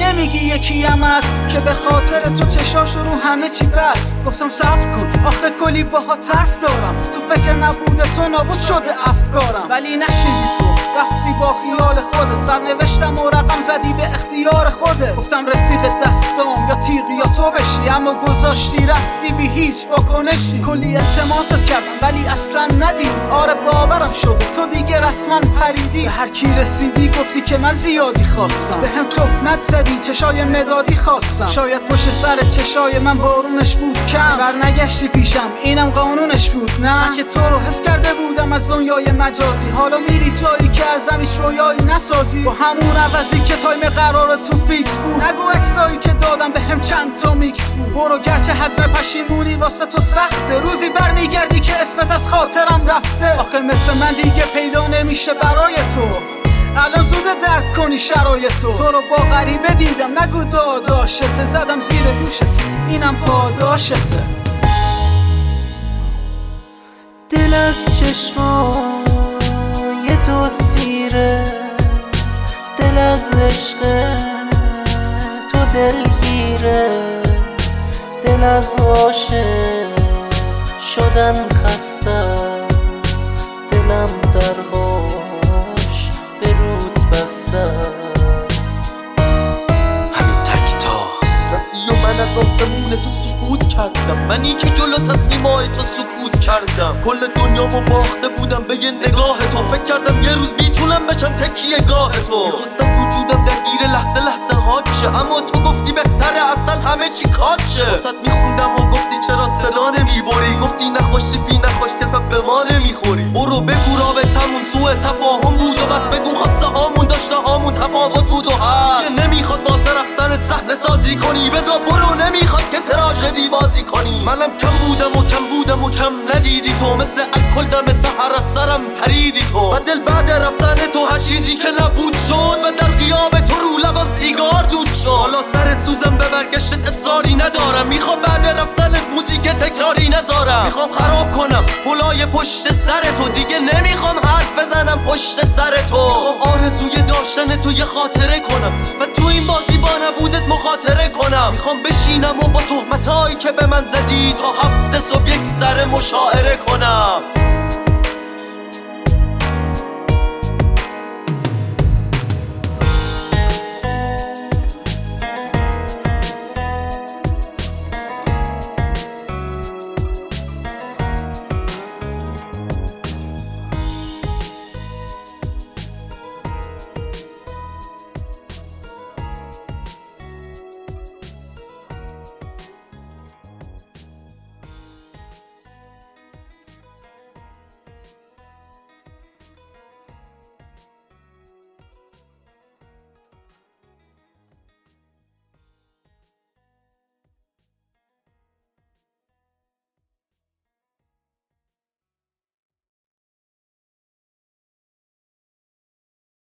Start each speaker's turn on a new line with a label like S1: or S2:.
S1: نمیگی یکی هم هست که به خاطر تو چشاشو رو همه چی بس. گفتم صبر کن آخه کلی باها طرف دارم، تو فکر نبوده تو نابود شده افکارم. ولی نشیدی تو رفتی با خیال خودت، سرنوشتم و رقم زدی به اختیار خودت. گفتم رفیق دستام یا تیغ یا تو بشی، اما گذاشتی رفتی بی هیچ واکنشی. کلی التماست کردم ولی اصلا ندیدی، آره باورم شده تو دیگه رسما پریدی. به هر کی رسیدی گفتی که من زیادی خواستم، به هم تهمت زدی چشای مدادی خواستم. شاید پشت سر چشای من بارونش بود کم، برنگشتی پیشم اینم قانونش بود. نه من که تو رو حس کرده بودم از دنیای مجازی، حالا میری جایی که از همیش رویایی نسازی. با همون عوضی که تایم قرار تو فیکس بود، نگو اکسایی که دادم به هم چند تا میکس بود. برو گرچه حزم پشیمونی واسه تو سخته، روزی برمیگردی که اسمت از خاطرم رفته. آخه مثل من دیگه پیدا نمیشه برای تو، الان زوده درک کنی شرایطو. تو رو با غریبه دیدم نگو داداشته، زدم زیر گوشت اینم پاداشته.
S2: دل از چشمای تو سیره، دل از عشق تو دلگیره، دل از عاشق شدن خسته است، دلم درهاش به رود بسته است.
S3: همین تکتاست و من از آسمون تو سقوط کردم، منی که جلو تصمیمای تو سکوت کردم. کل دنیامو باخته بودم به یه نگاه تو، فکر کردم یه روز میتونم بشم تکیه گاه تو. میخواستم وجودم درگیر لحظه لحظه هات شه، اما تو گفتی بهتره اصلا همه چی کات شه. واسط میخوندم و گفتی چرا صدا نمیبری، گفتی نخوشی بی نخوش که به ما نمیخوری. برو بگو رابطمون سوء تفاهم بود و بس بگو خواسته هامون داشته هامون تفاوت بود و هست. دیگه نمیخواد واسه رفتن صحنه سازی کنی، بذار برو نمیخواد که تراژدی بازی کنی. منم کم بودم و کم ندیدی تو، مثل الکل دم سحر از سرم پریدی تو. و دل بعد رفتن تو هر چیزی که نبود شد، و در غیاب تو رو لبم سیگار دود شد. حالا سر سوزم به برگشتت اصراری ندارم، میخوام بعد رفتنت موزیک تکراری نذارم. میخوام خراب کنم پلای پشت سر تو، دیگه نمیخوام حرف بزنم پشت سر تو. میخوام آرزوی داشتن تو یه خاطره کنم و تو این بازی با نبودت مخاطره کنم. میخوام بشینم و با تهمتایی که به من زدی تا هفته صبح یک ذره مشاعره کنم.